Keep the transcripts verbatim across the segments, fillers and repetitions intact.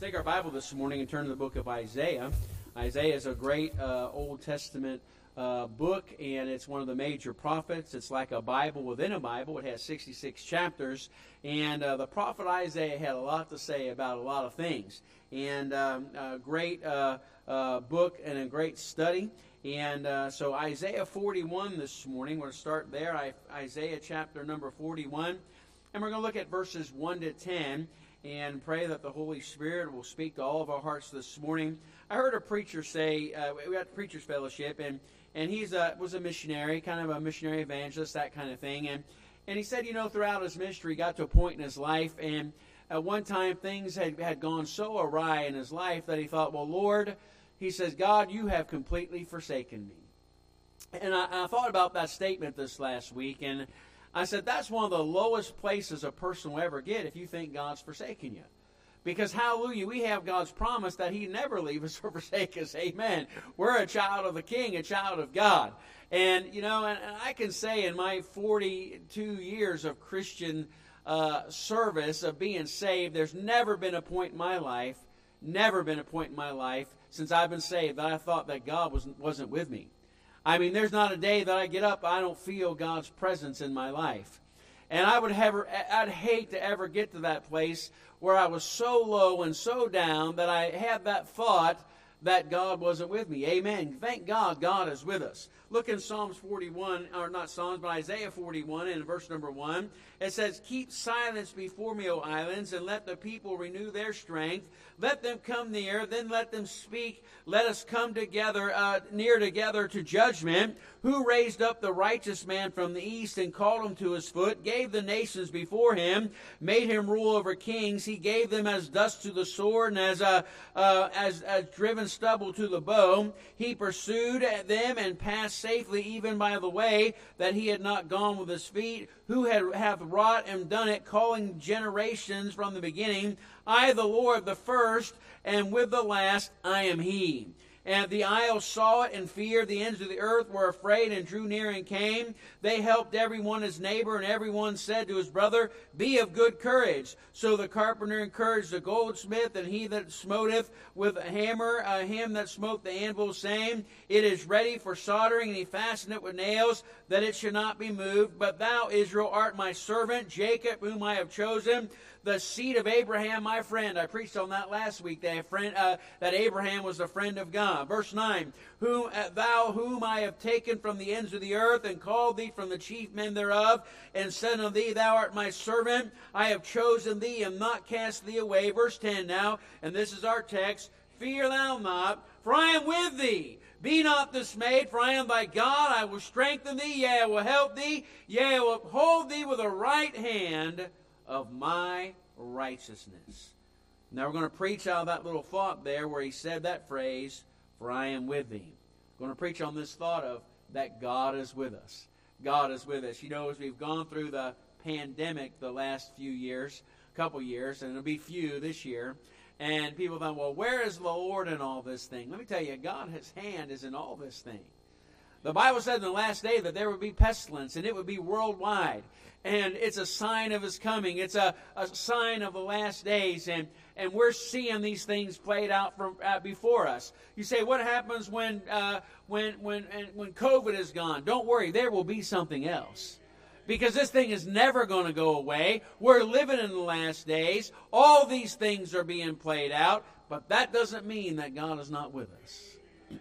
Take our Bible this morning and turn to the book of Isaiah. Isaiah is a great uh, Old Testament uh, book, and it's one of the major prophets. It's like a Bible within a Bible. It has sixty-six chapters, and uh, the prophet Isaiah had a lot to say about a lot of things. And um, a great uh, uh, book and a great study. And uh, so Isaiah forty-one this morning, we're going to start there. I, Isaiah chapter number forty-one, and we're going to look at verses one to ten. And pray that the Holy Spirit will speak to all of our hearts this morning. I heard a preacher say, uh, we had Preachers Fellowship, and and he's a, was a missionary, kind of a missionary evangelist, that kind of thing. And and he said, you know, throughout his ministry, he got to a point in his life, and at one time things had, had gone so awry in his life that he thought, well, Lord, he says, God, you have completely forsaken me. And I, I thought about that statement this last week, and I said, that's one of the lowest places a person will ever get if you think God's forsaken you. Because, hallelujah, we have God's promise that He never leave us or forsake us. Amen. We're a child of the King, a child of God. And, you know, and, and I can say in my forty-two years of Christian uh, service, of being saved, there's never been a point in my life, never been a point in my life since I've been saved that I thought that God wasn't, wasn't with me. I mean, there's not a day that I get up I don't feel God's presence in my life. And I would have, I'd hate to ever get to that place where I was so low and so down that I had that thought that God wasn't with me. Amen. Thank God, God is with us. Look in Psalms forty-one, or not Psalms, but Isaiah forty-one, in verse number one. It says, keep silence before me, O islands, and let the people renew their strength. Let them come near, then let them speak. Let us come together, uh, near together to judgment. Who raised up the righteous man from the east and called him to his foot, gave the nations before him, made him rule over kings. He gave them as dust to the sword and as, uh, uh, as, as driven stubble to the bow. He pursued them and passed safely even by the way that he had not gone with his feet. Who had, hath wrought and done it, calling generations from the beginning. I, the Lord, the first, and with the last, I am He. And the isles saw it and feared. The ends of the earth were afraid and drew near and came. They helped everyone his neighbor, and everyone said to his brother, be of good courage. So the carpenter encouraged the goldsmith, and he that smoteth with a hammer, uh, him that smote the anvil, saying, it is ready for soldering, and he fastened it with nails, that it should not be moved. But thou, Israel, art my servant, Jacob, whom I have chosen, the seed of Abraham, my friend. I preached on that last week, that, friend, uh, that Abraham was the friend of God. Verse nine, whom, uh, thou whom I have taken from the ends of the earth, and called thee from the chief men thereof, and said unto thee, thou art my servant. I have chosen thee, and not cast thee away. Verse ten now, and this is our text, fear thou not, for I am with thee. Be not dismayed, for I am thy God. I will strengthen thee, yea, I will help thee, yea, I will uphold thee with the right hand of my righteousness. Now we're going to preach out of that little thought there where he said that phrase, for I am with thee. We're going to preach on this thought of that God is with us. God is with us. You know, as we've gone through the pandemic the last few years, couple years, and it'll be few this year, and people thought, well, where is the Lord in all this thing? Let me tell you, God's hand is in all this thing. The Bible said in the last day that there would be pestilence, and it would be worldwide. And it's a sign of His coming. It's a, a sign of the last days. And, and we're seeing these things played out from, uh, before us. You say, what happens when, uh, when, when, when COVID is gone? Don't worry, there will be something else. Because this thing is never going to go away. We're living in the last days. All these things are being played out. But that doesn't mean that God is not with us.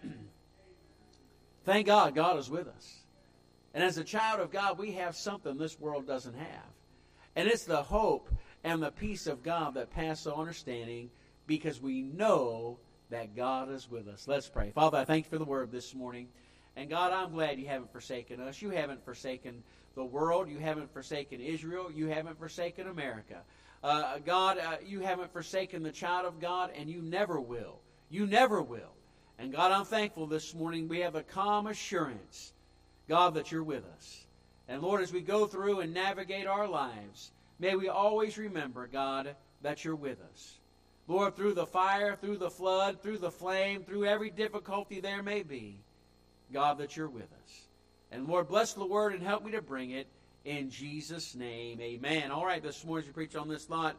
Thank God, God is with us. And as a child of God, we have something this world doesn't have. And it's the hope and the peace of God that passes all understanding, because we know that God is with us. Let's pray. Father, I thank you for the word this morning. And God, I'm glad you haven't forsaken us. You haven't forsaken the world. You haven't forsaken Israel. You haven't forsaken America. Uh, God, uh, you haven't forsaken the child of God, and you never will. You never will. And God, I'm thankful this morning we have a calm assurance, God, that you're with us. And Lord, as we go through and navigate our lives, may we always remember, God, that you're with us. Lord, through the fire, through the flood, through the flame, through every difficulty there may be, God, that you're with us. And Lord, bless the word and help me to bring it in Jesus' name. Amen. All right, this morning as we preach on this thought,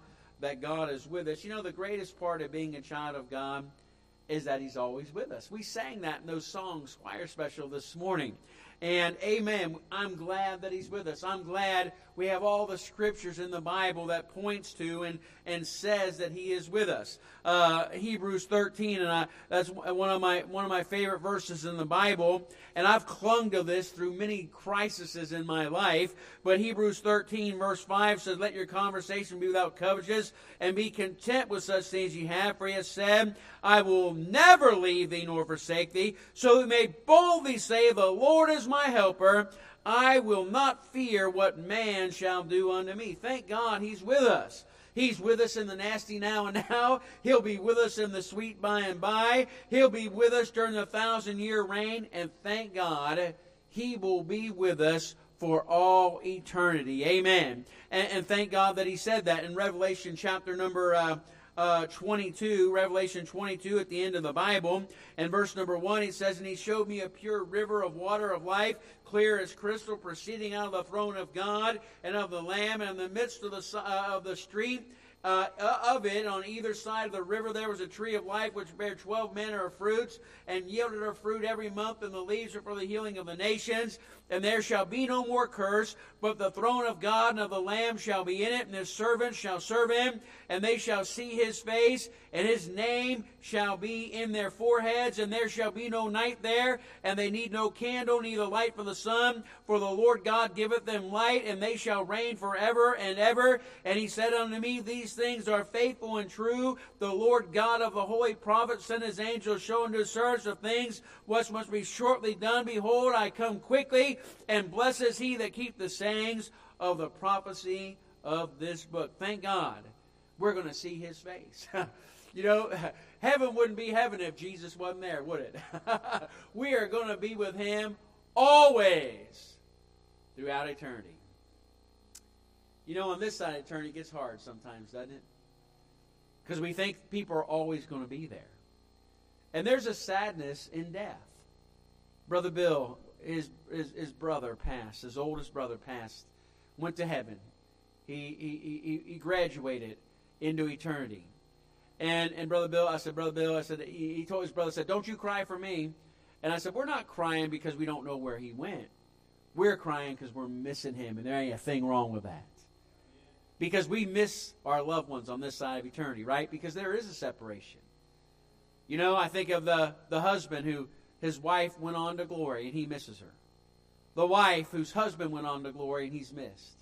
that God is with us. You know, the greatest part of being a child of God is that He's always with us. We sang that in those songs, choir special this morning. And amen, I'm glad that He's with us. I'm glad we have all the scriptures in the Bible that points to and, and says that He is with us. Uh, Hebrews thirteen, and I, that's one of my one of my favorite verses in the Bible. And I've clung to this through many crises in my life. But Hebrews thirteen, verse five says, "Let your conversation be without covetousness, and be content with such things ye have. For He has said, I will never leave thee nor forsake thee. So we may boldly say, The Lord is my helper. I will not fear what man shall do unto me." Thank God He's with us. He's with us in the nasty now and now. He'll be with us in the sweet by and by. He'll be with us during the thousand-year reign. And thank God He will be with us for all eternity. Amen. And, and thank God that He said that in Revelation chapter number uh, uh, twenty-two. Revelation twenty-two at the end of the Bible. And verse number one, He says, "And He showed me a pure river of water of life, clear as crystal, proceeding out of the throne of God and of the Lamb. And in the midst of the, uh, of the street uh, of it, on either side of the river, there was a tree of life which bare twelve manner of fruits, and yielded her fruit every month, and the leaves are for the healing of the nations. And there shall be no more curse, but the throne of God and of the Lamb shall be in it, and His servants shall serve Him, and they shall see His face, and His name shall be in their foreheads, and there shall be no night there, and they need no candle, neither light from the sun, for the Lord God giveth them light, and they shall reign forever and ever. And He said unto me, These things are faithful and true. The Lord God of the holy prophets sent His angels, showing to His servants the things which must be shortly done. Behold, I come quickly, and blessed is he that keep the sayings of the prophecy of this book." Thank God we're going to see His face. You know, heaven wouldn't be heaven if Jesus wasn't there, would it? We are going to be with Him always throughout eternity. You know, on this side of eternity, it gets hard sometimes, doesn't it? Because we think people are always going to be there. And there's a sadness in death. Brother Bill, his, his, his brother passed, his oldest brother passed, went to heaven. He, he, he, he graduated into eternity. And and Brother Bill, I said, Brother Bill, I said, he, he told his brother, said, "Don't you cry for me." And I said, we're not crying because we don't know where he went. We're crying because we're missing him, and there ain't a thing wrong with that. Because we miss our loved ones on this side of eternity, right? Because there is a separation. You know, I think of the, the husband who, his wife went on to glory, and he misses her. The wife whose husband went on to glory, and he's missed.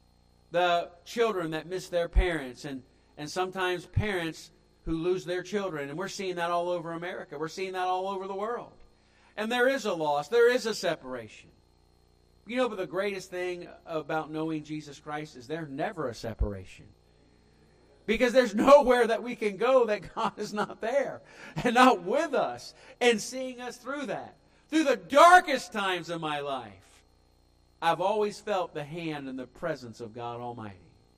The children that miss their parents, and, and sometimes parents who lose their children. And we're seeing that all over America. We're seeing that all over the world. And there is a loss. There is a separation. You know, but the greatest thing about knowing Jesus Christ is there's never a separation. Because there's nowhere that we can go that God is not there and not with us and seeing us through that. Through the darkest times of my life, I've always felt the hand and the presence of God Almighty.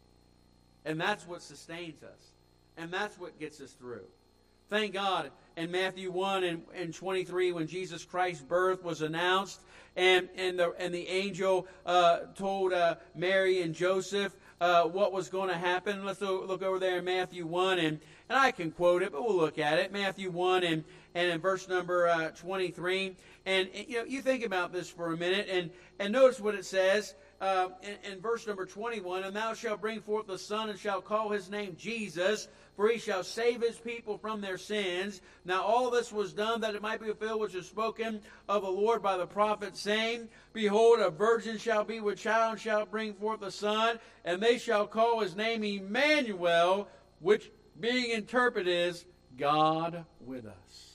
And that's what sustains us. And that's what gets us through. Thank God in Matthew one and, and twenty-three, when Jesus Christ's birth was announced, and, and, the, and the angel uh, told uh, Mary and Joseph uh, what was going to happen. Let's look over there in Matthew one, and, and I can quote it, but we'll look at it. Matthew one and, and in verse number uh, twenty-three. And, you know, you think about this for a minute, and, and notice what it says. Uh, in, in verse number twenty-one, "And thou shalt bring forth the Son, and shalt call His name Jesus, for He shall save His people from their sins. Now all this was done that it might be fulfilled which is spoken of the Lord by the prophet, saying, Behold, a virgin shall be with child, and shall bring forth a son, and they shall call His name Emmanuel," which being interpreted is God with us.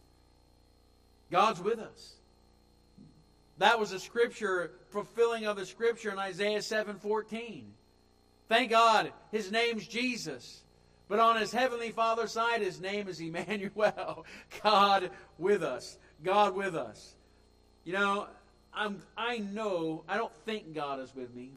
God's with us. That was a scripture, fulfilling of the scripture in Isaiah seven fourteen. Thank God, His name's Jesus. But on His heavenly Father's side, His name is Emmanuel. God with us. God with us. You know, I'm, I know, I don't think God is with me.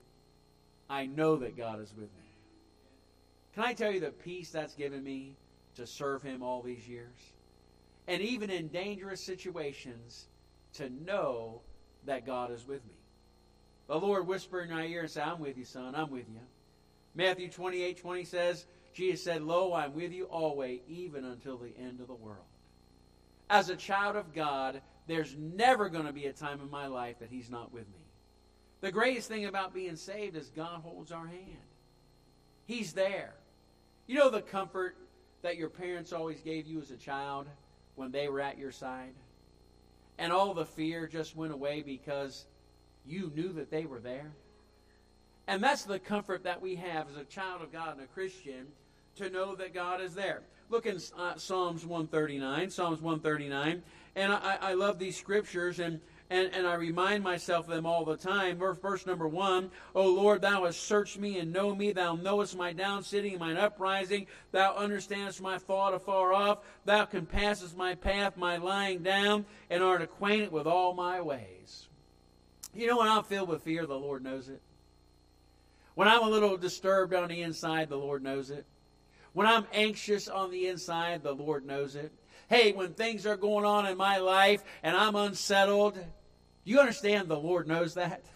I know that God is with me. Can I tell you the peace that's given me to serve Him all these years? And even in dangerous situations, to know that God is with me. The Lord whispered in my ear and said, "I'm with you, son. I'm with you." Matthew twenty-eight twenty says, Jesus said, "Lo, I'm with you always, even until the end of the world." As a child of God, there's never going to be a time in my life that He's not with me. The greatest thing about being saved is God holds our hand. He's there. You know the comfort that your parents always gave you as a child when they were at your side? And all the fear just went away because you knew that they were there? And that's the comfort that we have as a child of God and a Christian, to know that God is there. Look in uh, Psalms one thirty-nine. Psalms one thirty-nine. And I, I love these scriptures, and, and, and I remind myself of them all the time. Verse number one, "O Lord, Thou hast searched me and know me. Thou knowest my down sitting and mine uprising. Thou understandest my thought afar off. Thou compassest my path, my lying down, and art acquainted with all my ways." You know, when I'm filled with fear, the Lord knows it. When I'm a little disturbed on the inside, the Lord knows it. When I'm anxious on the inside, the Lord knows it. Hey, when things are going on in my life and I'm unsettled, do you understand the Lord knows that?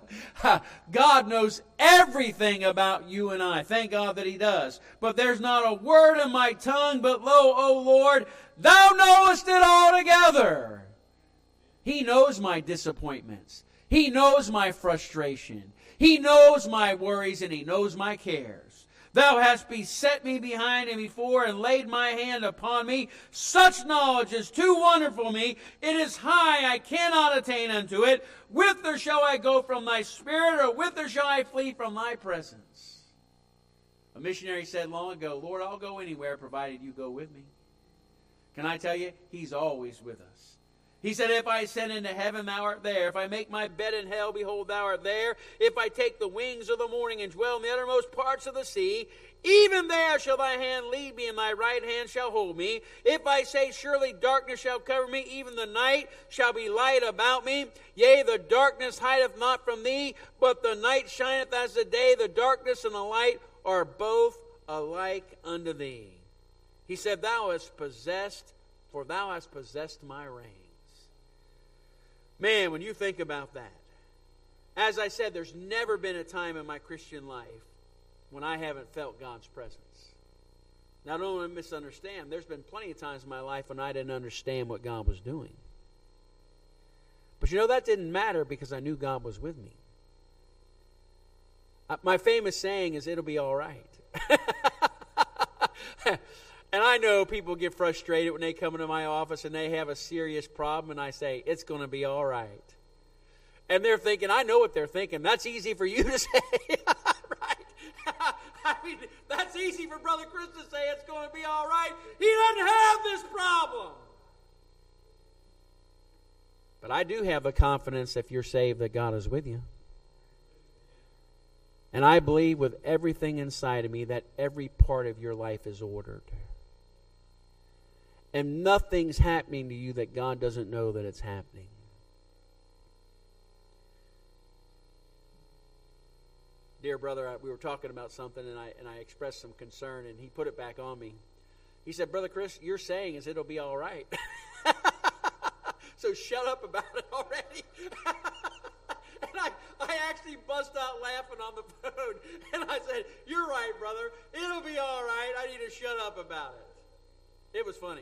God knows everything about you and I. Thank God that He does. "But there's not a word in my tongue, but lo, O Lord, Thou knowest it altogether." He knows my disappointments. He knows my frustration. He knows my worries, and He knows my cares. "Thou hast beset me behind and before, and laid my hand upon me. Such knowledge is too wonderful for me. It is high, I cannot attain unto it. Whither shall I go from Thy Spirit, or whither shall I flee from Thy presence?" A missionary said long ago, "Lord, I'll go anywhere provided You go with me." Can I tell you, He's always with us. He said, "If I ascend into heaven, Thou art there. If I make my bed in hell, behold, Thou art there. If I take the wings of the morning and dwell in the uttermost parts of the sea, even there shall Thy hand lead me, and Thy right hand shall hold me. If I say, surely darkness shall cover me, even the night shall be light about me. Yea, the darkness hideth not from Thee, but the night shineth as the day. The darkness and the light are both alike unto Thee." He said, "Thou hast possessed, for Thou hast possessed my reins." Man, when you think about that, as I said, there's never been a time in my Christian life when I haven't felt God's presence. Now, don't want to misunderstand. There's been plenty of times in my life when I didn't understand what God was doing. But you know, that didn't matter because I knew God was with me. Uh, my famous saying is, "It'll be all right." And I know people get frustrated when they come into my office and they have a serious problem, and I say, "It's going to be all right." And they're thinking, I know what they're thinking. That's easy for you to say. Right? I mean, that's easy for Brother Chris to say, "It's going to be all right." He doesn't have this problem. But I do have the confidence, if you're saved, that God is with you. And I believe with everything inside of me that every part of your life is ordered. And nothing's happening to you that God doesn't know that it's happening. Dear brother, I, we were talking about something, and I and I expressed some concern, and he put it back on me. He said, "Brother Chris, you're saying is it'll be all right." So shut up about it already. And I, I actually bust out laughing on the phone. And I said, "You're right, brother. It'll be all right. I need to shut up about it." It was funny.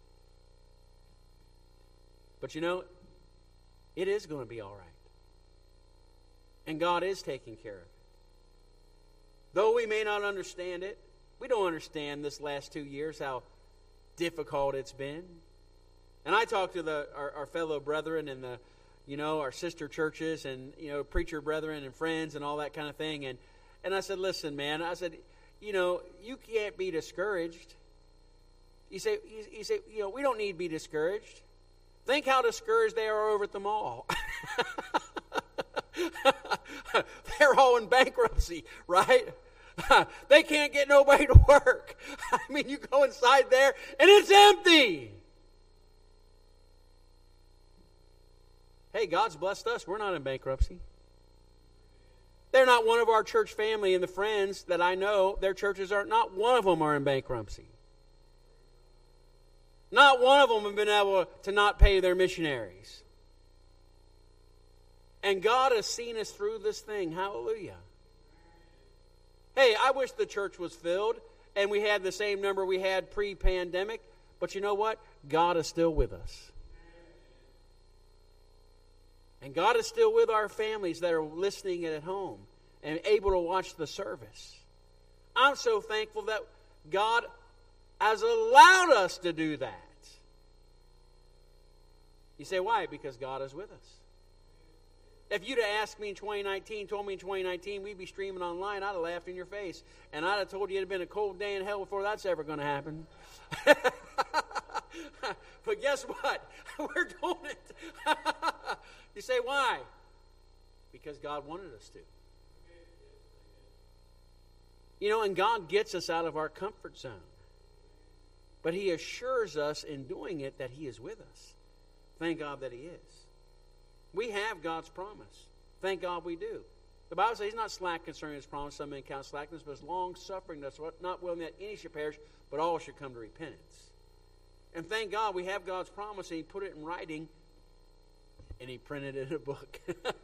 But you know, it is going to be all right. And God is taking care of it. Though we may not understand it, we don't understand this last two years how difficult it's been. And I talked to the our, our fellow brethren and the, you know, our sister churches and, you know, preacher brethren and friends and all that kind of thing. And, and I said, "Listen, man," I said, "you know, you can't be discouraged." You say, you, you say, you know, we don't need to be discouraged. Think how discouraged they are over at the mall. They're all in bankruptcy, right? They can't get nobody to work. I mean, you go inside there and it's empty. Hey, God's blessed us. We're not in bankruptcy. They're not one of our church family, and the friends that I know, their churches are not one of them are in bankruptcy. Not one of them have been able to not pay their missionaries. And God has seen us through this thing. Hallelujah. Hey, I wish the church was filled and we had the same number we had pre-pandemic. But you know what? God is still with us. And God is still with our families that are listening at home and able to watch the service. I'm so thankful that God has allowed us to do that. You say, why? Because God is with us. If you'd have asked me in twenty nineteen, told me in twenty nineteen we'd be streaming online, I'd have laughed in your face. And I'd have told you it'd have been a cold day in hell before that's ever going to happen. But guess what? We're doing it. You say, why? Because God wanted us to. You know, and God gets us out of our comfort zone. But He assures us in doing it that He is with us. Thank God that He is. We have God's promise. Thank God we do. The Bible says He's not slack concerning His promise. Some men count slackness, but is long-suffering, that's not willing that any should perish, but all should come to repentance. And thank God we have God's promise, and He put it in writing, and He printed it in a book.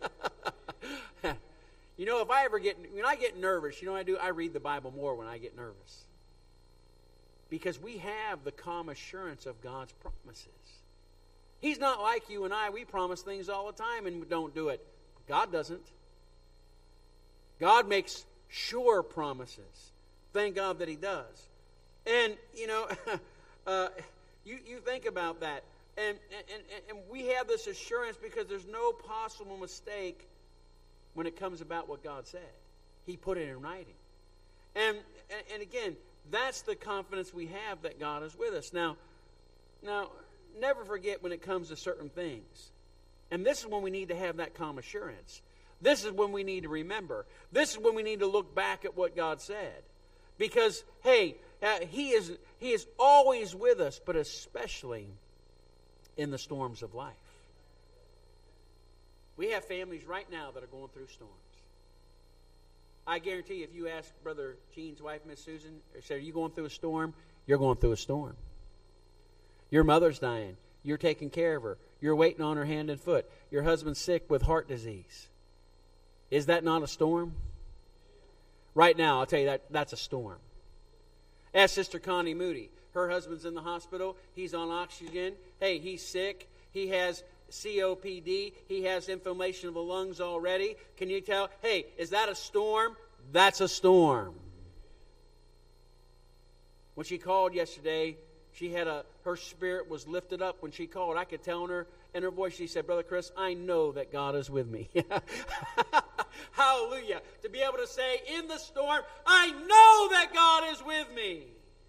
You know, if I ever get, when I get nervous, you know what I do? I read the Bible more when I get nervous. Because we have the calm assurance of God's promises. He's not like you and I. We promise things all the time and don't do it. God doesn't. God makes sure promises. Thank God that He does. And, you know, uh, you, you think about that. And, and, and we have this assurance because there's no possible mistake when it comes about what God said. He put it in writing. And, and, and again, that's the confidence we have that God is with us. Now, now, never forget when it comes to certain things. And this is when we need to have that calm assurance. This is when we need to remember. This is when we need to look back at what God said. Because, hey, uh, He is He is always with us, but especially in the storms of life. We have families right now that are going through storms. I guarantee you, if you ask Brother Gene's wife, Miss Susan, or say, are you going through a storm? You're going through a storm. Your mother's dying. You're taking care of her. You're waiting on her hand and foot. Your husband's sick with heart disease. Is that not a storm? Right now, I'll tell you that that's a storm. Ask Sister Connie Moody. Her husband's in the hospital. He's on oxygen. Hey, he's sick. He has C O P D. He has inflammation of the lungs already. Can you tell? Hey, is that a storm? That's a storm. When she called yesterday, she had a, her spirit was lifted up when she called. I could tell in her, in her voice, she said, Brother Chris, I know that God is with me. Hallelujah. To be able to say, in the storm, I know that God is with me.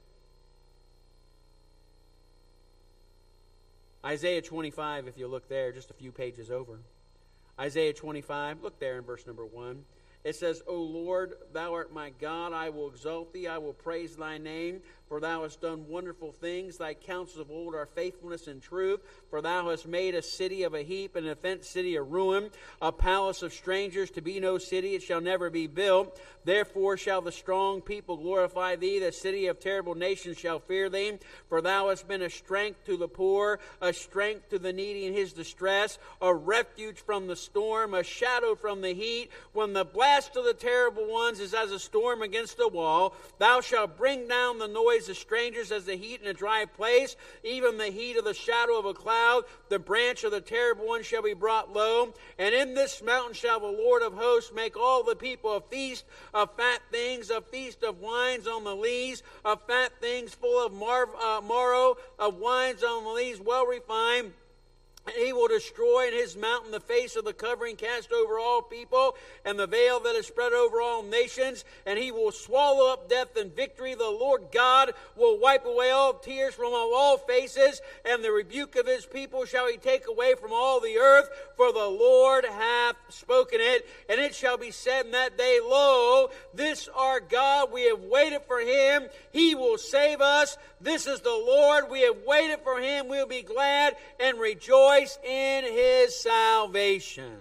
Isaiah twenty-five, if you look there, just a few pages over. Isaiah twenty-five, look there in verse number one. It says, O Lord, Thou art my God, I will exalt Thee, I will praise Thy name, for Thou hast done wonderful things. Thy counsels of old are faithfulness and truth. For Thou hast made a city of a heap, and a fenced city a ruin, a palace of strangers to be no city, it shall never be built. Therefore shall the strong people glorify Thee, the city of terrible nations shall fear Thee. For Thou hast been a strength to the poor, a strength to the needy in his distress, a refuge from the storm, a shadow from the heat. When the blast of the terrible ones is as a storm against a wall, Thou shalt bring down the noise of strangers as the heat in a dry place, even the heat of the shadow of a cloud. The branch of the terrible one shall be brought low. And in this mountain shall the Lord of hosts make all the people a feast of fat things, a feast of wines on the lees, of fat things full of mar- uh, marrow, of wines on the lees well refined. And He will destroy in His mountain the face of the covering cast over all people, and the veil that is spread over all nations. And He will swallow up death and victory. The Lord God will wipe away all tears from all faces, and the rebuke of His people shall He take away from all the earth. For the Lord hath spoken it. And it shall be said in that day, Lo, this our God, we have waited for Him. He will save us. This is the Lord. We have waited for Him. We'll be glad and rejoice in His salvation.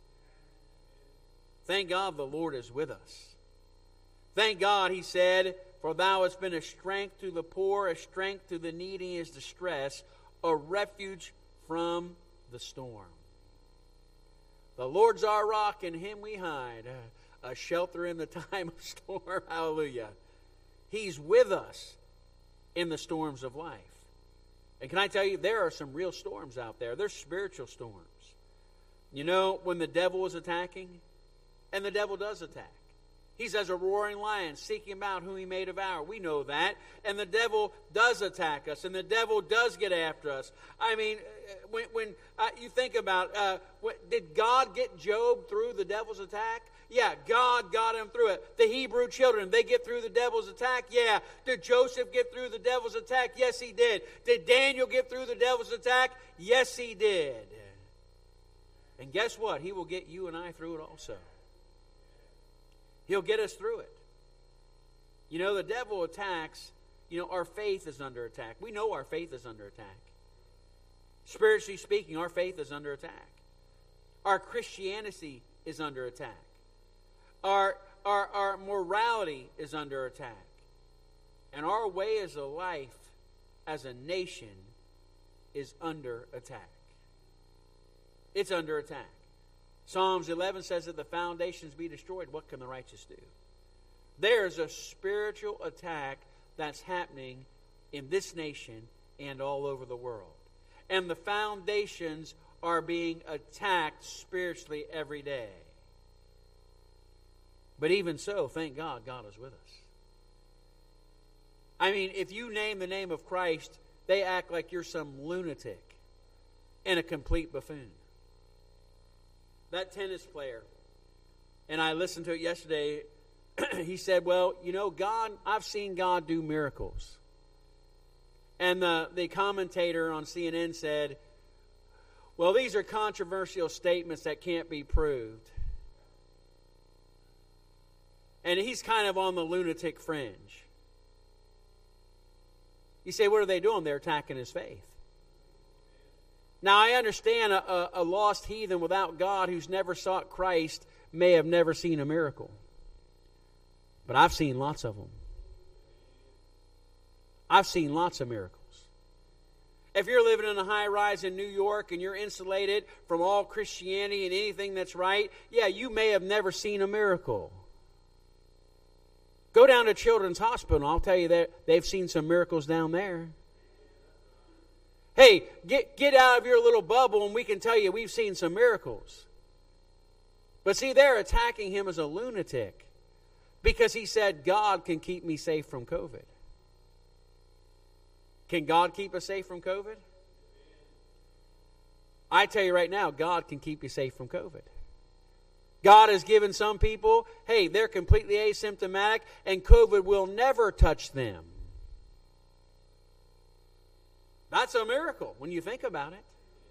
Thank God the Lord is with us. Thank God, He said, for Thou hast been a strength to the poor, a strength to the needy in his distress, a refuge from the storm. The Lord's our rock, in Him we hide, a shelter in the time of storm. Hallelujah. He's with us in the storms of life. And can I tell you, there are some real storms out there. There's spiritual storms. You know, when the devil is attacking, and the devil does attack. He's as a roaring lion, seeking about whom he may devour. We know that. And the devil does attack us, and the devil does get after us. I mean, when, when uh, you think about, uh, when, did God get Job through the devil's attack? Yeah, God got him through it. The Hebrew children, they get through the devil's attack? Yeah. Did Joseph get through the devil's attack? Yes, he did. Did Daniel get through the devil's attack? Yes, he did. And guess what? He will get you and I through it also. He'll get us through it. You know, the devil attacks, you know, our faith is under attack. We know our faith is under attack. Spiritually speaking, our faith is under attack. Our Christianity is under attack. Our, our, our morality is under attack. And our way as a life, as a nation, is under attack. It's under attack. Psalms eleven says that the foundations be destroyed. What can the righteous do? There's a spiritual attack that's happening in this nation and all over the world. And the foundations are being attacked spiritually every day. But even so, thank God, God is with us. I mean, if you name the name of Christ, they act like you're some lunatic and a complete buffoon. That tennis player, and I listened to it yesterday, he said, well, you know, God, I've seen God do miracles. And the, the commentator on C N N said, well, these are controversial statements that can't be proved. And he's kind of on the lunatic fringe. You say, what are they doing? They're attacking his faith. Now, I understand a, a, a lost heathen without God who's never sought Christ may have never seen a miracle. But I've seen lots of them. I've seen lots of miracles. If you're living in a high rise in New York and you're insulated from all Christianity and anything that's right, yeah, you may have never seen a miracle. Go down to Children's Hospital, and I'll tell you that they've seen some miracles down there. Hey, get, get out of your little bubble and we can tell you we've seen some miracles. But see, they're attacking him as a lunatic because he said, God can keep me safe from COVID. Can God keep us safe from COVID? I tell you right now, God can keep you safe from COVID. God has given some people, hey, they're completely asymptomatic and COVID will never touch them. That's a miracle when you think about it.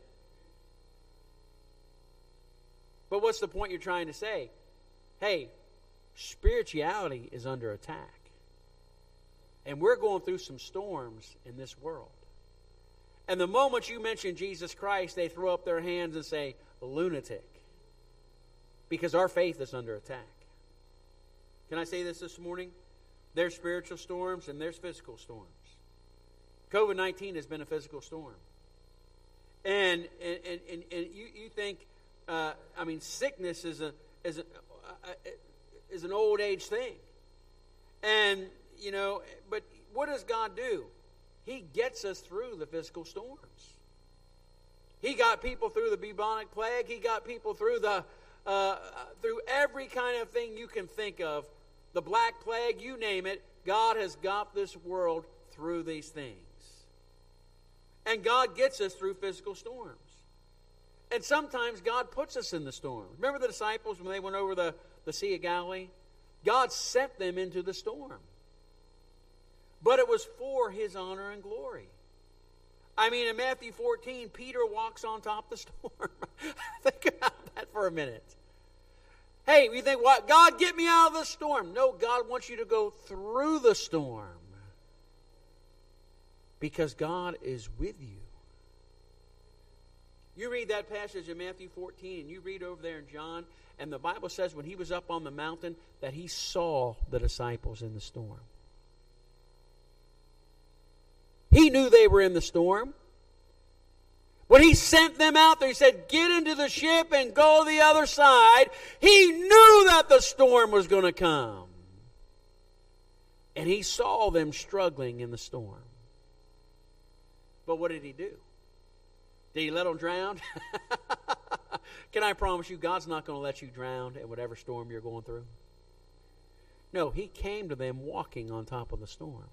But what's the point you're trying to say? Hey, spirituality is under attack. And we're going through some storms in this world. And the moment you mention Jesus Christ, they throw up their hands and say, lunatic. Because our faith is under attack. Can I say this this morning? There's spiritual storms and there's physical storms. COVID nineteen has been a physical storm. And and, and, and, and you, you think, uh, I mean, sickness is a is a, uh, is an old age thing. And, you know, but what does God do? He gets us through the physical storms. He got people through the bubonic plague. He got people through the uh, through every kind of thing you can think of. The Black Plague, you name it. God has got this world through these things. And God gets us through physical storms. And sometimes God puts us in the storm. Remember the disciples when they went over the, the Sea of Galilee? God sent them into the storm. But it was for His honor and glory. I mean, in Matthew fourteen, Peter walks on top of the storm. Think about that for a minute. Hey, you think, what? God, get me out of the storm. No, God wants you to go through the storm. Because God is with you. You read that passage in Matthew fourteen, and you read over there in John, and the Bible says when He was up on the mountain that He saw the disciples in the storm. He knew they were in the storm. When He sent them out there, He said, get into the ship and go to the other side. He knew that the storm was going to come. And he saw them struggling in the storm. But what did he do? Did he let them drown? Can I promise you, God's not going to let you drown in whatever storm you're going through? No, he came to them walking on top of the storm.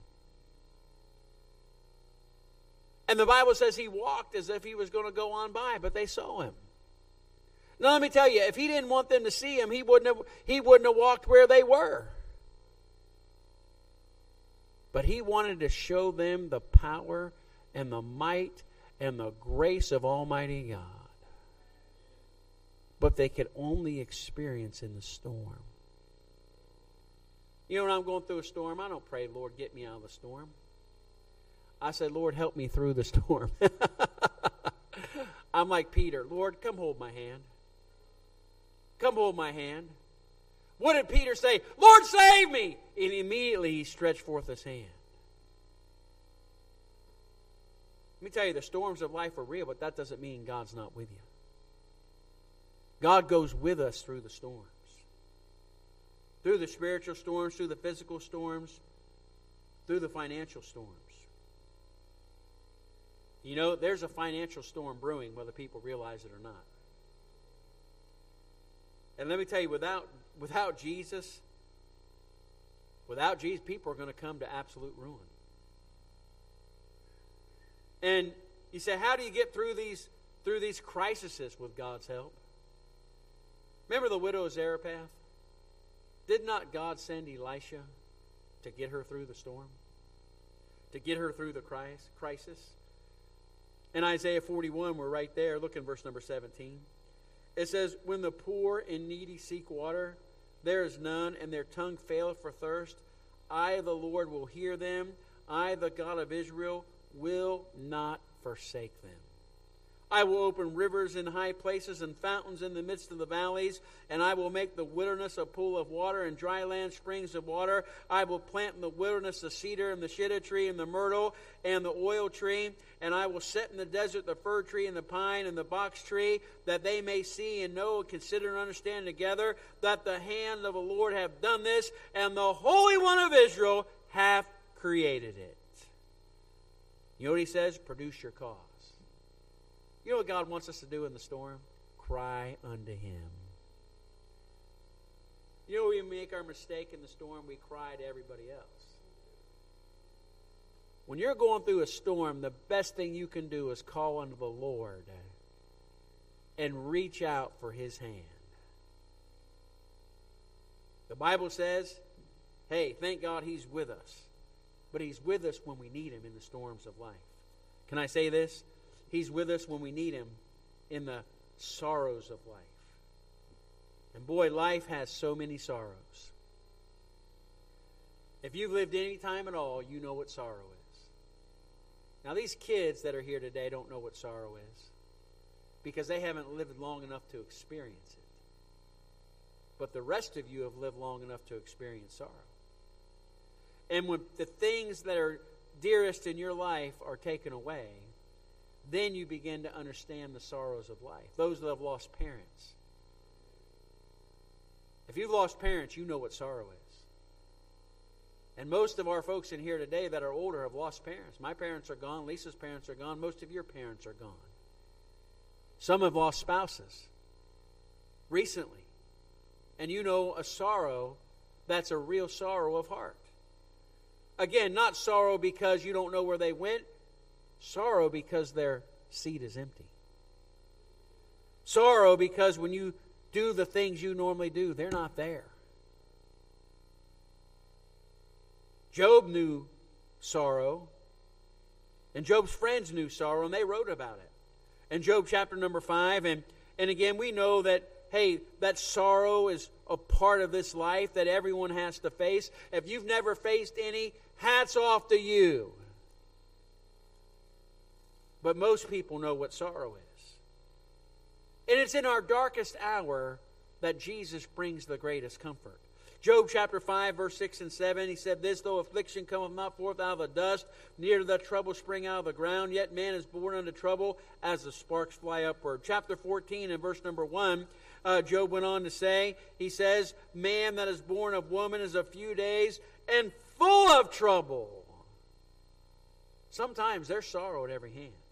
And the Bible says he walked as if he was going to go on by, but they saw him. Now let me tell you, if he didn't want them to see him, he wouldn't have, he wouldn't have walked where they were. But he wanted to show them the power and the might and the grace of Almighty God. But they could only experience in the storm. You know, when I'm going through a storm, I don't pray, Lord, get me out of the storm. I say, Lord, help me through the storm. I'm like Peter. Lord, come hold my hand. Come hold my hand. What did Peter say? Lord, save me! And immediately he stretched forth his hand. Let me tell you, the storms of life are real, but that doesn't mean God's not with you. God goes with us through the storms. Through the spiritual storms, through the physical storms, through the financial storms. You know, there's a financial storm brewing, whether people realize it or not. And let me tell you, without without Jesus, without Jesus, people are going to come to absolute ruin. And you say, how do you get through these through these crises with God's help? Remember the widow of Zarephath? Did not God send Elisha to get her through the storm? To get her through the crisis? In Isaiah forty-one, we're right there. Look in verse number seventeen. It says, when the poor and needy seek water, there is none, and their tongue faileth for thirst. I, the Lord, will hear them. I, the God of Israel, will not forsake them. I will open rivers in high places and fountains in the midst of the valleys, and I will make the wilderness a pool of water and dry land springs of water. I will plant in the wilderness the cedar and the shittim tree and the myrtle and the oil tree, and I will set in the desert the fir tree and the pine and the box tree, that they may see and know and consider and understand together that the hand of the Lord hath done this, and the Holy One of Israel hath created it. You know what he says? Produce your cause. You know what God wants us to do in the storm? Cry unto Him. You know, we make our mistake in the storm, we cry to everybody else. When you're going through a storm, the best thing you can do is call unto the Lord and reach out for His hand. The Bible says, hey, thank God He's with us. But He's with us when we need Him in the storms of life. Can I say this? He's with us when we need Him in the sorrows of life. And boy, life has so many sorrows. If you've lived any time at all, you know what sorrow is. Now, these kids that are here today don't know what sorrow is because they haven't lived long enough to experience it. But the rest of you have lived long enough to experience sorrow. And when the things that are dearest in your life are taken away, then you begin to understand the sorrows of life. Those that have lost parents. If you've lost parents, you know what sorrow is. And most of our folks in here today that are older have lost parents. My parents are gone. Lisa's parents are gone. Most of your parents are gone. Some have lost spouses recently. And you know a sorrow that's a real sorrow of heart. Again, not sorrow because you don't know where they went. Sorrow because their seat is empty. Sorrow because when you do the things you normally do, they're not there. Job knew sorrow, and Job's friends knew sorrow, and they wrote about it. In Job chapter number five, and, and again, we know that, hey, that sorrow is a part of this life that everyone has to face. If you've never faced any, hats off to you. But most people know what sorrow is. And it's in our darkest hour that Jesus brings the greatest comfort. Job chapter five, verse six and seven, he said this, though affliction cometh not forth out of the dust, neither the trouble spring out of the ground, yet man is born unto trouble as the sparks fly upward. Chapter fourteen and verse number one, uh, Job went on to say, he says, man that is born of woman is a few days, and full of trouble. Sometimes there's sorrow at every hand.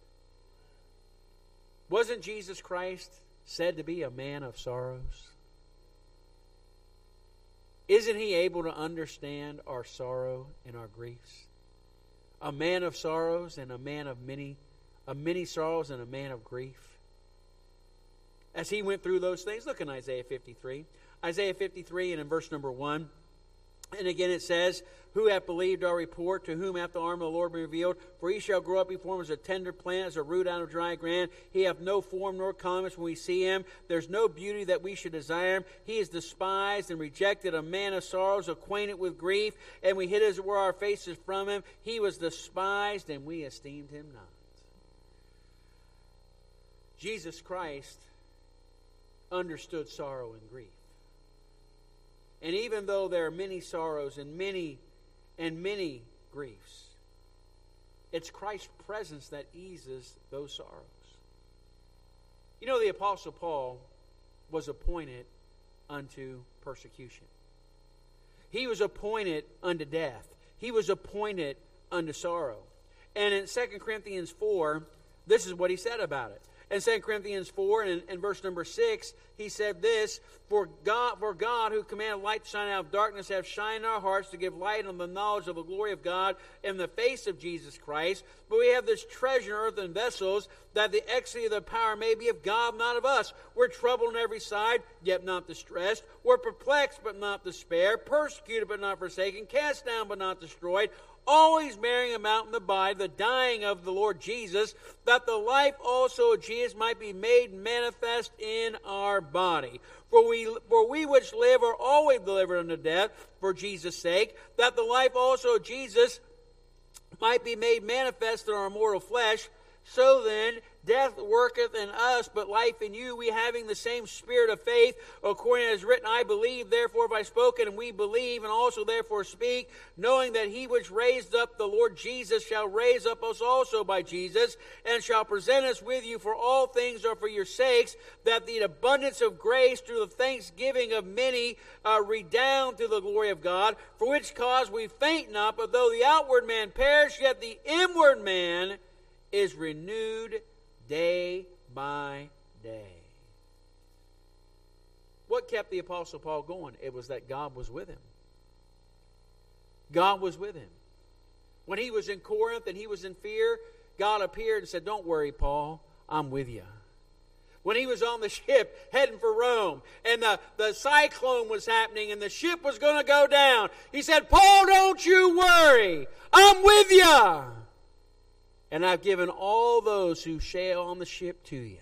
Wasn't Jesus Christ said to be a man of sorrows? Isn't He able to understand our sorrow and our griefs? A man of sorrows and a man of many, of many sorrows and a man of grief. As He went through those things, look in Isaiah fifty-three. Isaiah fifty-three and in verse number one. And again it says, who hath believed our report? To whom hath the arm of the Lord been revealed? For he shall grow up before him as a tender plant, as a root out of dry ground. He hath no form nor comeliness when we see him. There's no beauty that we should desire him. He is despised and rejected, a man of sorrows, acquainted with grief. And we hid as it were our faces from him. He was despised, and we esteemed him not. Jesus Christ understood sorrow and grief. And even though there are many sorrows and many and many griefs, it's Christ's presence that eases those sorrows. You know, the Apostle Paul was appointed unto persecution. He was appointed unto death. He was appointed unto sorrow. And in Second Corinthians four, this is what he said about it. In Second Corinthians four and in, in verse number six, he said this, For God, for God who commanded light to shine out of darkness hath shined in our hearts to give light on the knowledge of the glory of God in the face of Jesus Christ. But we have this treasure in earthen vessels, that the excellency of the power may be of God, not of us. We're troubled on every side, yet not distressed. We're perplexed, but not despaired. Persecuted, but not forsaken. Cast down, but not destroyed. Always bearing about in the body the dying of the Lord Jesus, that the life also of Jesus might be made manifest in our body. For we, for we which live are always delivered unto death for Jesus' sake, that the life also of Jesus might be made manifest in our mortal flesh. So then, death worketh in us, but life in you, we having the same spirit of faith, according as written, I believe, therefore have I spoken, and we believe, and also therefore speak, knowing that he which raised up the Lord Jesus shall raise up us also by Jesus, and shall present us with you, for all things are for your sakes, that the abundance of grace through the thanksgiving of many uh, redound to the glory of God, for which cause we faint not, but though the outward man perish, yet the inward man is renewed day by day. What kept the Apostle Paul going? It was that God was with him. God was with him. When he was in Corinth and he was in fear, God appeared and said, don't worry, Paul, I'm with you. When he was on the ship heading for Rome and the, the cyclone was happening and the ship was going to go down, he said, Paul, don't you worry, I'm with you. And I've given all those who sail on the ship to you.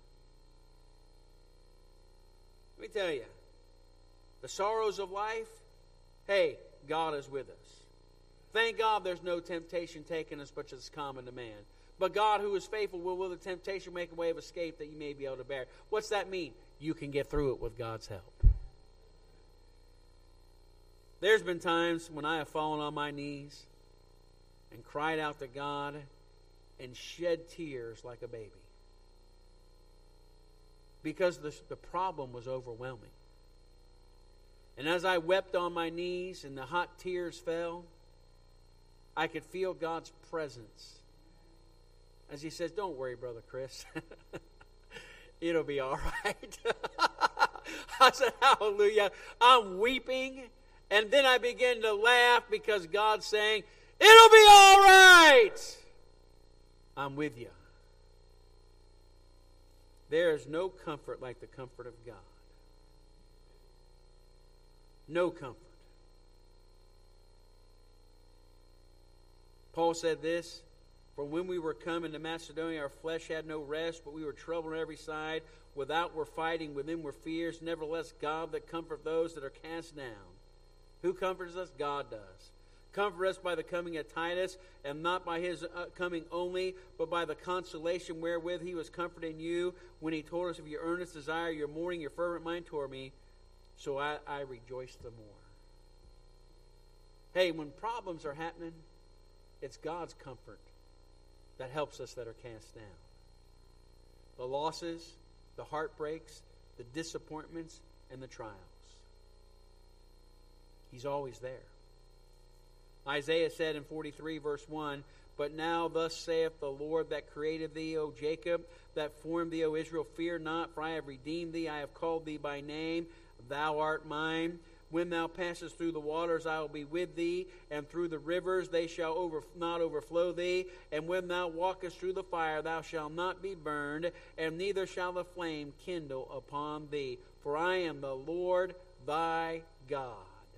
Let me tell you, the sorrows of life, hey, God is with us. Thank God there's no temptation taking us but is common to man. But God, who is faithful, will with the temptation make a way of escape that you may be able to bear. What's that mean? You can get through it with God's help. There's been times when I have fallen on my knees and cried out to God and shed tears like a baby. Because the, the problem was overwhelming. And as I wept on my knees and the hot tears fell, I could feel God's presence. As He says, don't worry, Brother Chris. It'll be all right. I said, hallelujah. I'm weeping. And then I begin to laugh because God's saying, it'll be all right. I'm with you. There is no comfort like the comfort of God. No comfort. Paul said this, for when we were come into Macedonia, our flesh had no rest, but we were troubled on every side. Without were fighting, within were fears. Nevertheless, God that comfort those that are cast down. Who comforts us? God does. Comfort us by the coming of Titus, and not by his uh, coming only, but by the consolation wherewith he was comforting you, when he told us of your earnest desire, your mourning, your fervent mind toward me. So I, I rejoice the more. Hey, when problems are happening, it's God's comfort that helps us that are cast down. The losses, the heartbreaks, the disappointments, and the trials. He's always there. Isaiah said in forty-three, verse one, "But now thus saith the Lord that created thee, O Jacob, that formed thee, O Israel, fear not, for I have redeemed thee, I have called thee by name, thou art mine. When thou passest through the waters, I will be with thee, and through the rivers they shall over, not overflow thee. And when thou walkest through the fire, thou shalt not be burned, and neither shall the flame kindle upon thee. For I am the Lord thy God."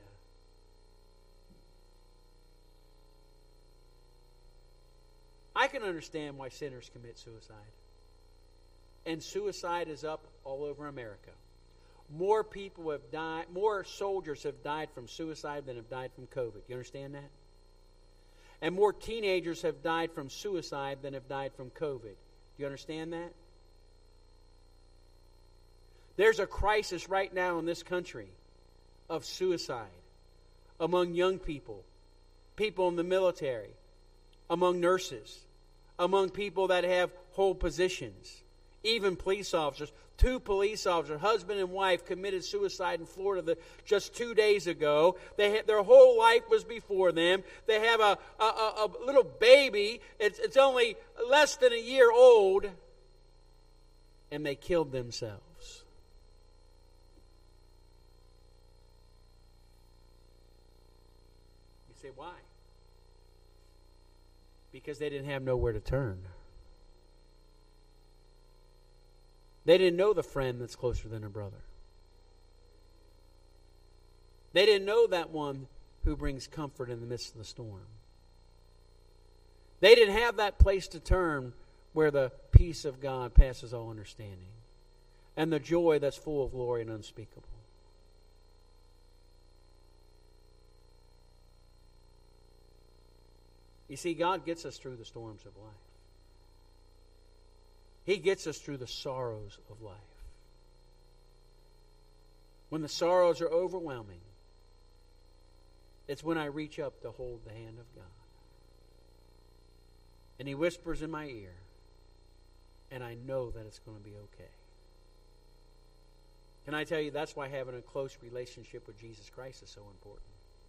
I can understand why sinners commit suicide. And suicide is up all over America. More people have died, more soldiers have died from suicide than have died from COVID. You understand that? And more teenagers have died from suicide than have died from COVID. Do you understand that? There's a crisis right now in this country of suicide among young people, people in the military, among nurses, among people that have hold positions, even police officers. Two police officers, husband and wife, committed suicide in Florida the, just two days ago. They had, their whole life was before them. They have a, a, a, a little baby. It's, it's only less than a year old. And they killed themselves. You say, why? Because they didn't have nowhere to turn. They didn't know the friend that's closer than a brother. They didn't know that one who brings comfort in the midst of the storm. They didn't have that place to turn where the peace of God passes all understanding and the joy that's full of glory and unspeakable. You see, God gets us through the storms of life. He gets us through the sorrows of life. When the sorrows are overwhelming, it's when I reach up to hold the hand of God. And He whispers in my ear, and I know that it's going to be okay. Can I tell you, that's why having a close relationship with Jesus Christ is so important.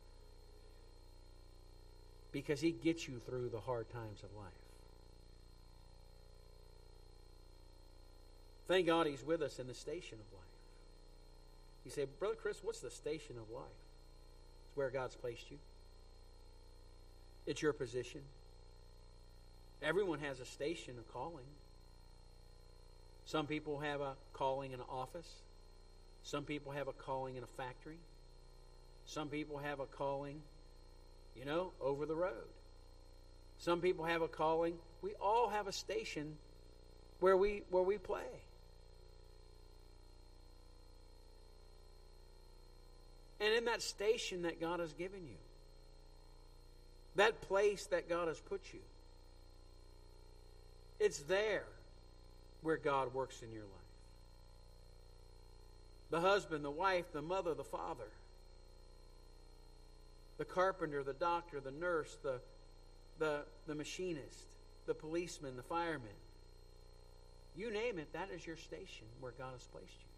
Because He gets you through the hard times of life. Thank God He's with us in the station of life. You say, Brother Chris, what's the station of life? It's where God's placed you. It's your position. Everyone has a station, a calling. Some people have a calling in an office. Some people have a calling in a factory. Some people have a calling, you know, over the road. Some people have a calling. We all have a station where we where we play. And in that station that God has given you, that place that God has put you, it's there where God works in your life. The husband, the wife, the mother, the father, the carpenter, the doctor, the nurse, the, the, the machinist, the policeman, the fireman. You name it, that is your station where God has placed you.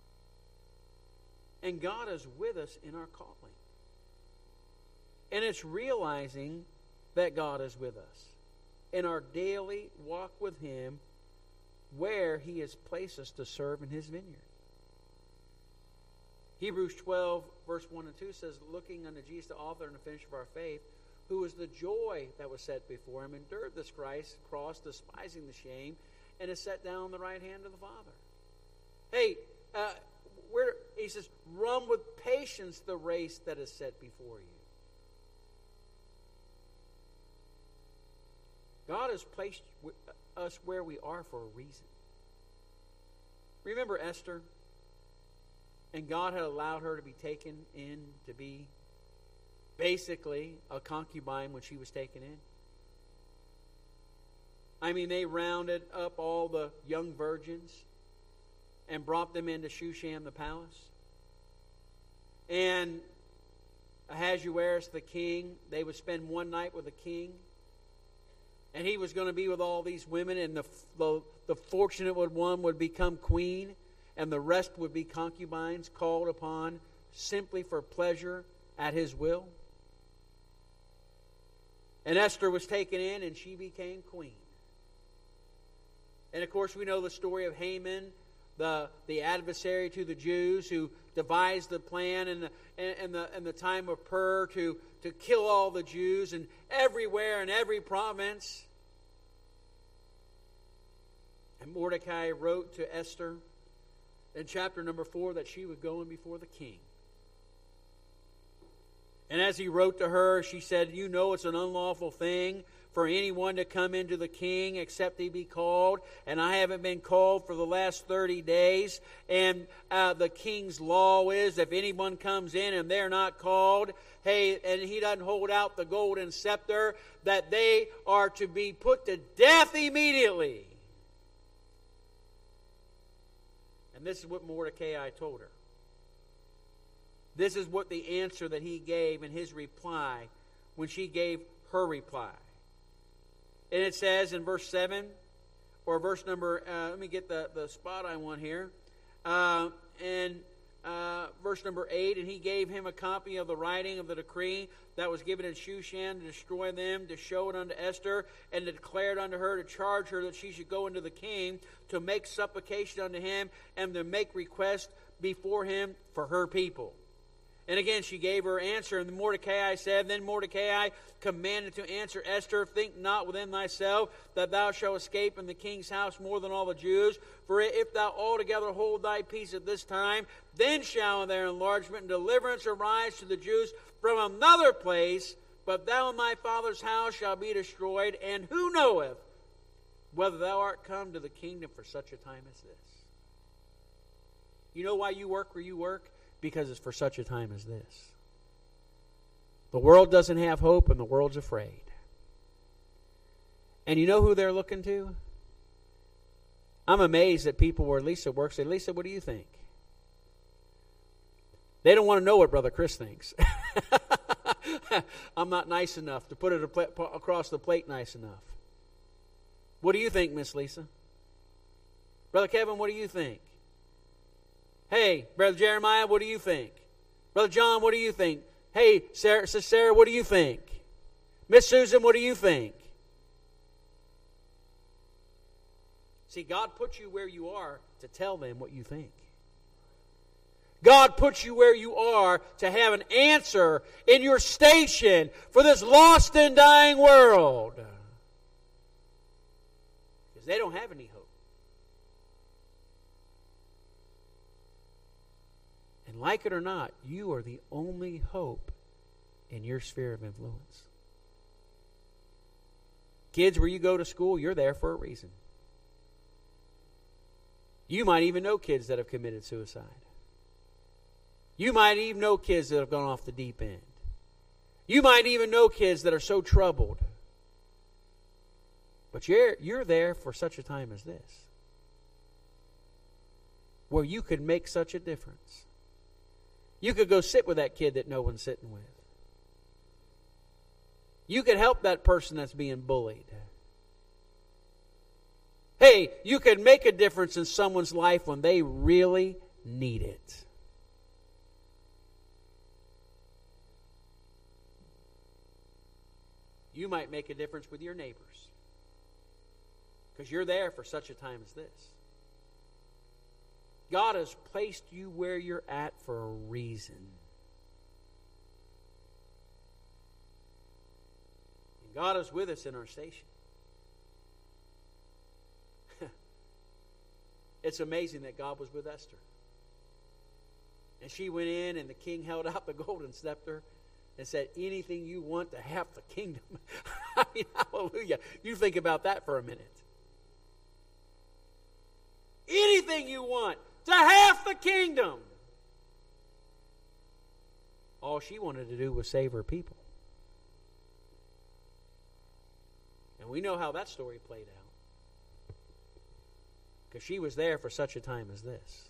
And God is with us in our calling. And it's realizing that God is with us in our daily walk with Him where He has placed us to serve in His vineyard. Hebrews twelve, verse one and two says, looking unto Jesus, the author and the finisher of our faith, who was the joy that was set before Him, endured this Christ, cross, despising the shame, and is set down on the right hand of the Father. Hey, uh, Where, he says, run with patience the race that is set before you. God has placed us where we are for a reason. Remember Esther? And God had allowed her to be taken in to be basically a concubine when she was taken in. I mean, they rounded up all the young virgins and brought them into Shushan the palace. And Ahasuerus the king, they would spend one night with the king. And he was going to be with all these women, and the, the, the fortunate one would become queen, and the rest would be concubines called upon simply for pleasure at his will. And Esther was taken in, and she became queen. And of course, we know the story of Haman, the, the adversary to the Jews, who devised the plan in the, in the, in the time of Pur to, to kill all the Jews, and everywhere in every province. And Mordecai wrote to Esther in chapter number four that she would go in before the king. And as he wrote to her, she said, you know it's an unlawful thing for anyone to come into the king except he be called. And I haven't been called for the last thirty days. And uh, the king's law is if anyone comes in and they're not called, hey, and he doesn't hold out the golden scepter, that they are to be put to death immediately. And this is what Mordecai told her. This is what the answer that he gave in his reply when she gave her reply. And it says in verse seven, or verse number, uh, let me get the, the spot I want here. Uh, and uh, verse number eight, and he gave him a copy of the writing of the decree that was given in Shushan to destroy them, to show it unto Esther, and to declare it unto her, to charge her that she should go into the king, to make supplication unto him, and to make request before him for her people. And again, she gave her answer, and Mordecai said, Then Mordecai commanded to answer Esther, Think not within thyself that thou shalt escape in the king's house more than all the Jews. For if thou altogether hold thy peace at this time, then shall their enlargement and deliverance arise to the Jews from another place. But thou and thy father's house shall be destroyed, and who knoweth whether thou art come to the kingdom for such a time as this? You know why you work where you work? Because it's for such a time as this. The world doesn't have hope, and the world's afraid. And you know who they're looking to? I'm amazed that people where Lisa works say, Lisa, what do you think? They don't want to know what Brother Chris thinks. I'm not nice enough to put it across the plate nice enough. What do you think, Miss Lisa? Brother Kevin, what do you think? Hey, Brother Jeremiah, what do you think? Brother John, what do you think? Hey, Sarah, Sister Sarah, what do you think? Miss Susan, what do you think? See, God put you where you are to tell them what you think. God puts you where you are to have an answer in your station for this lost and dying world. Because they don't have any hope. And like it or not, you are the only hope in your sphere of influence. Kids, where you go to school, you're there for a reason. You might even know kids that have committed suicide. You might even know kids that have gone off the deep end. You might even know kids that are so troubled. But you're, you're there for such a time as this, where you could make such a difference. You could go sit with that kid that no one's sitting with. You could help that person that's being bullied. Hey, you could make a difference in someone's life when they really need it. You might make a difference with your neighbors, because you're there for such a time as this. God has placed you where you're at for a reason. And God is with us in our station. It's amazing that God was with Esther. And she went in, and the king held out the golden scepter and said, anything you want to have the kingdom. I mean, hallelujah. You think about that for a minute. Anything you want to have the kingdom. All she wanted to do was save her people. And we know how that story played out. Because she was there for such a time as this.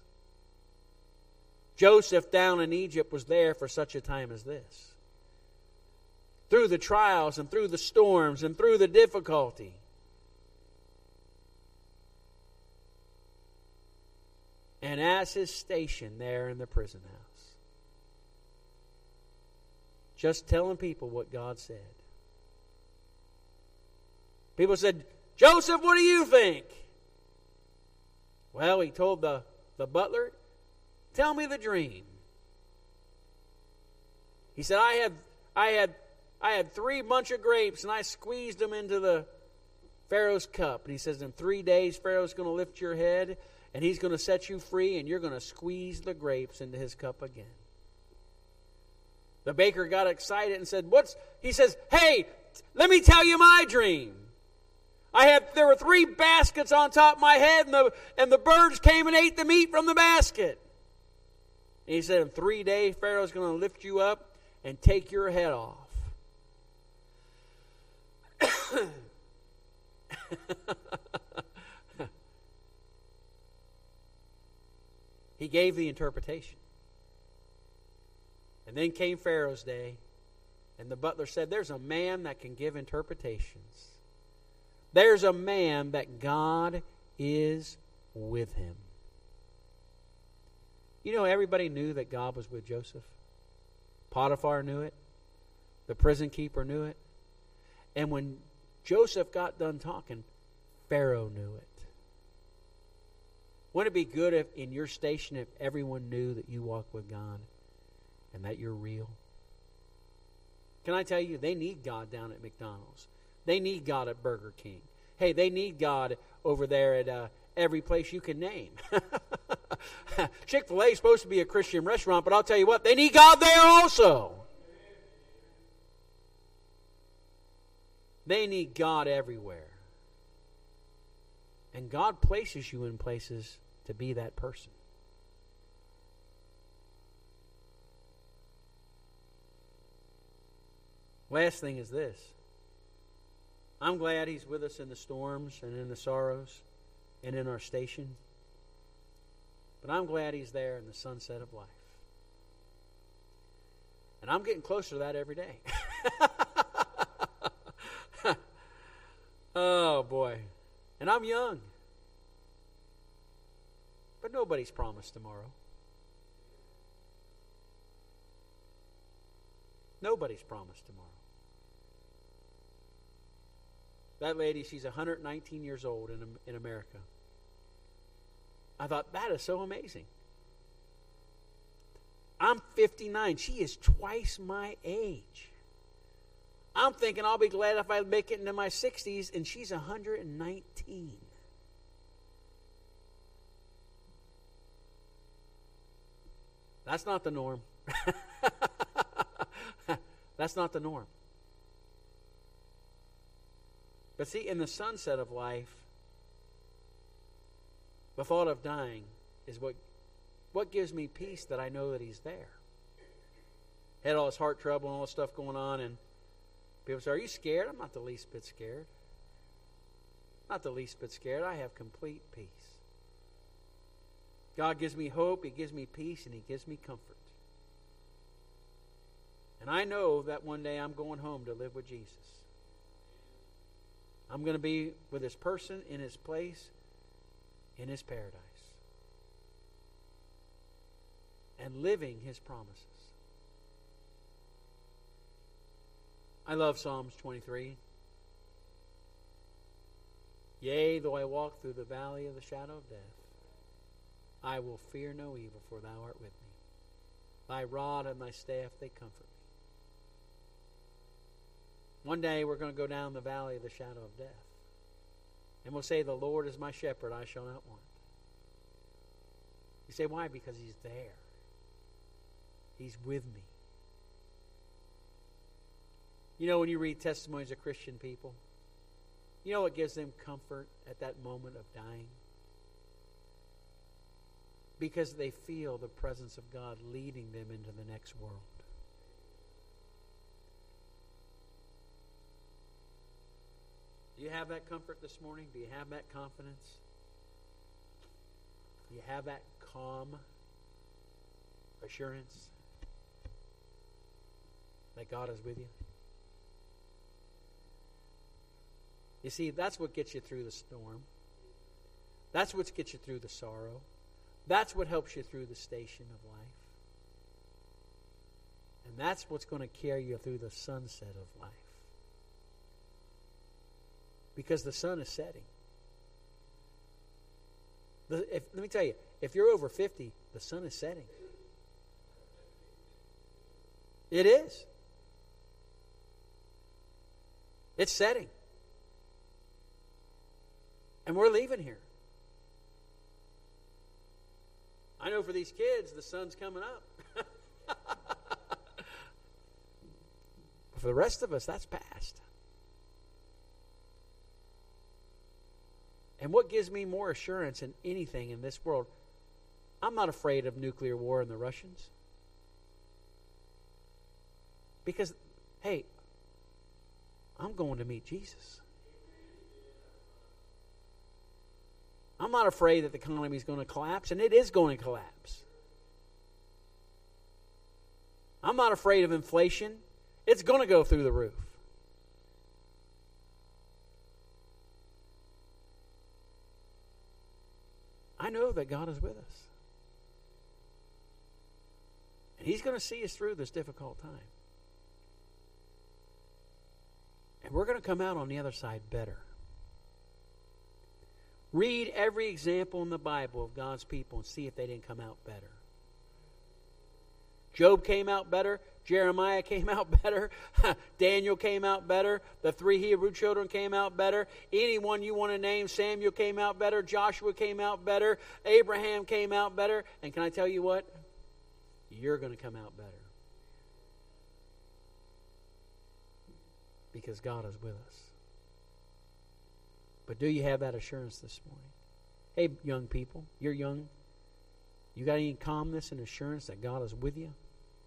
Joseph down in Egypt was there for such a time as this. Through the trials and through the storms and through the difficulty. And as his station there in the prison house. Just telling people what God said. People said, Joseph, what do you think? Well, he told the, the butler, tell me the dream. He said, I had I had I had three bunch of grapes and I squeezed them into the Pharaoh's cup. And he says, in three days, Pharaoh's going to lift your head and he's going to set you free and you're going to squeeze the grapes into his cup again. The baker got excited and said, what's, he says, hey, let me tell you my dream. I had, there were three baskets on top of my head and the, and the birds came and ate the meat from the basket. And he said, in three days, Pharaoh's going to lift you up and take your head off. He gave the interpretation. And then came Pharaoh's day, and the butler said, there's a man that can give interpretations. There's a man that God is with him. You know, everybody knew that God was with Joseph. Potiphar knew it. The prison keeper knew it. And when Joseph got done talking, Pharaoh knew it. Wouldn't it be good if in your station if everyone knew that you walk with God and that you're real? Can I tell you, they need God down at McDonald's. They need God at Burger King. Hey, they need God over there at uh, every place you can name. Chick-fil-A is supposed to be a Christian restaurant, but I'll tell you what, they need God there also. They need God everywhere. And God places you in places to be that person. Last thing is this. I'm glad He's with us in the storms and in the sorrows and in our station. But I'm glad He's there in the sunset of life. And I'm getting closer to that every day. Oh, boy. And I'm young. But nobody's promised tomorrow. Nobody's promised tomorrow. That lady, she's one hundred nineteen years old in, in America. I thought, that is so amazing. I'm fifty-nine. She is twice my age. I'm thinking I'll be glad if I make it into my sixties, and she's one hundred nineteen. That's not the norm. That's not the norm. But see, in the sunset of life, the thought of dying is what, what gives me peace, that I know that He's there. Had all this heart trouble and all this stuff going on, and people say, are you scared? I'm not the least bit scared. Not the least bit scared. I have complete peace. God gives me hope, He gives me peace, and He gives me comfort. And I know that one day I'm going home to live with Jesus. I'm going to be with His person, in His place, in His paradise. And living His promises. I love Psalms twenty-three. Yea, though I walk through the valley of the shadow of death, I will fear no evil, for Thou art with me. Thy rod and Thy staff, they comfort me. One day we're going to go down the valley of the shadow of death. And we'll say, the Lord is my shepherd, I shall not want. You say, why? Because He's there. He's with me. You know, when you read testimonies of Christian people, you know what gives them comfort at that moment of dying? Because they feel the presence of God leading them into the next world. Do you have that comfort this morning? Do you have that confidence? Do you have that calm assurance that God is with you? You see, that's what gets you through the storm. That's what gets you through the sorrow. That's what helps you through the station of life. And that's what's going to carry you through the sunset of life. Because the sun is setting. The, if, let me tell you, if you're over fifty, the sun is setting. It is. It's setting. And we're leaving here. I know for these kids, the sun's coming up. For the rest of us, that's past. And what gives me more assurance than anything in this world, I'm not afraid of nuclear war and the Russians. Because, hey, I'm going to meet Jesus. I'm not afraid that the economy is going to collapse, and it is going to collapse. I'm not afraid of inflation. It's going to go through the roof. I know that God is with us. And He's going to see us through this difficult time. And we're going to come out on the other side better. Read every example in the Bible of God's people and see if they didn't come out better. Job came out better. Jeremiah came out better. Daniel came out better. The three Hebrew children came out better. Anyone you want to name, Samuel came out better. Joshua came out better. Abraham came out better. And can I tell you what? You're going to come out better. Because God is with us. But do you have that assurance this morning? Hey, young people, you're young. You got any calmness and assurance that God is with you?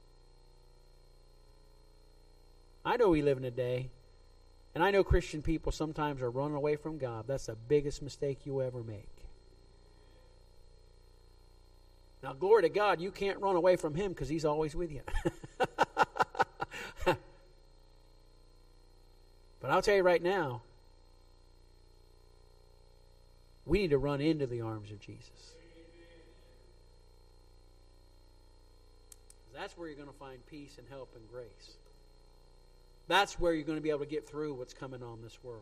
I know we live in a day, and I know Christian people sometimes are running away from God. That's the biggest mistake you ever make. Now, glory to God, you can't run away from Him because He's always with you. But I'll tell you right now, we need to run into the arms of Jesus. That's where you're going to find peace and help and grace. That's where you're going to be able to get through what's coming on this world.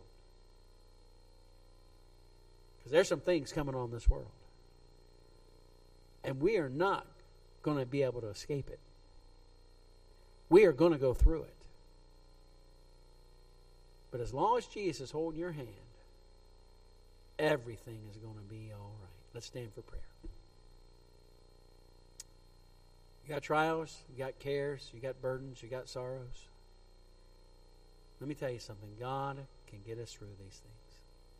Because there's some things coming on this world. And we are not going to be able to escape it. We are going to go through it. But as long as Jesus is holding your hand, everything is going to be all right. Let's stand for prayer. You got trials, you got cares, you got burdens, you got sorrows. Let me tell you something. God can get us through these things.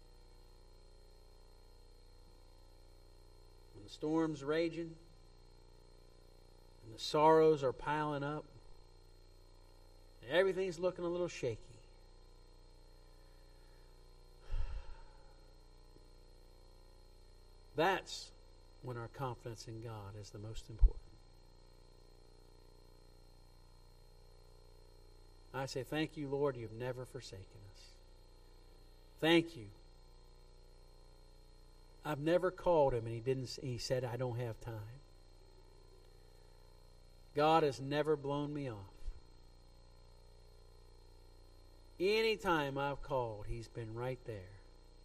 When the storm's raging and the sorrows are piling up and everything's looking a little shaky, that's when our confidence in God is the most important. I say, thank you, Lord, you've never forsaken us. Thank you. I've never called Him and He didn't. He said, I don't have time. God has never blown me off. Anytime I've called, He's been right there.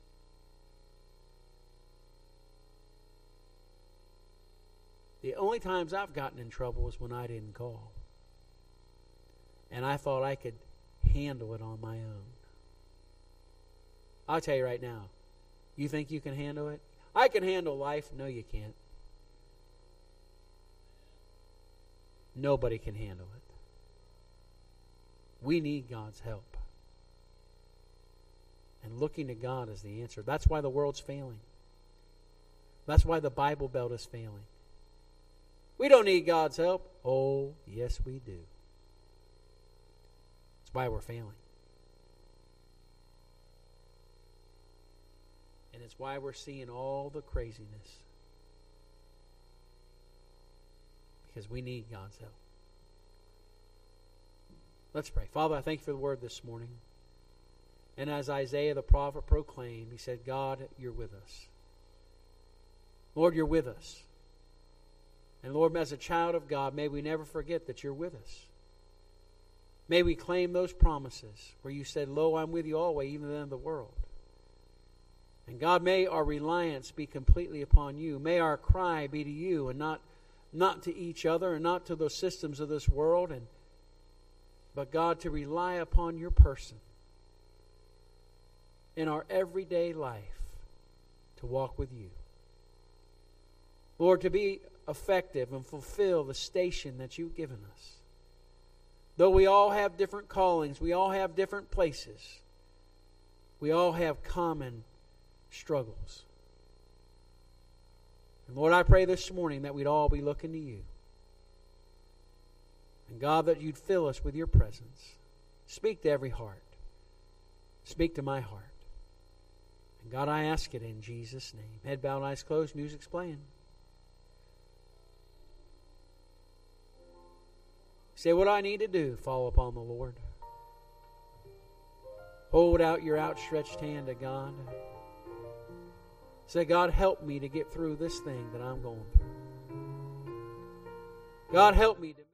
The only times I've gotten in trouble is when I didn't call. And I thought I could handle it on my own. I'll tell you right now, you think you can handle it? I can handle life. No, you can't. Nobody can handle it. We need God's help. And looking to God is the answer. That's why the world's failing. That's why the Bible Belt is failing. We don't need God's help. Oh, yes, we do. That's why we're failing. And it's why we're seeing all the craziness. Because we need God's help. Let's pray. Father, I thank you for the word this morning. And as Isaiah the prophet proclaimed, he said, God, you're with us. Lord, you're with us. And Lord, as a child of God, may we never forget that you're with us. May we claim those promises where you said, lo, I'm with you always, even to the end of the world. And God, may our reliance be completely upon you. May our cry be to you and not, not to each other and not to those systems of this world, and but God, to rely upon your person in our everyday life to walk with you. Lord, to be effective and fulfill the station that you've given us. Though we all have different callings, we all have different places, we all have common struggles. And Lord, I pray this morning that we'd all be looking to you. And God, that you'd fill us with your presence. Speak to every heart. Speak to my heart. And God, I ask it in Jesus' name. Head bowed, eyes closed, music's playing. Say, what I need to do, fall upon the Lord. Hold out your outstretched hand to God. Say, God, help me to get through this thing that I'm going through. God, help me to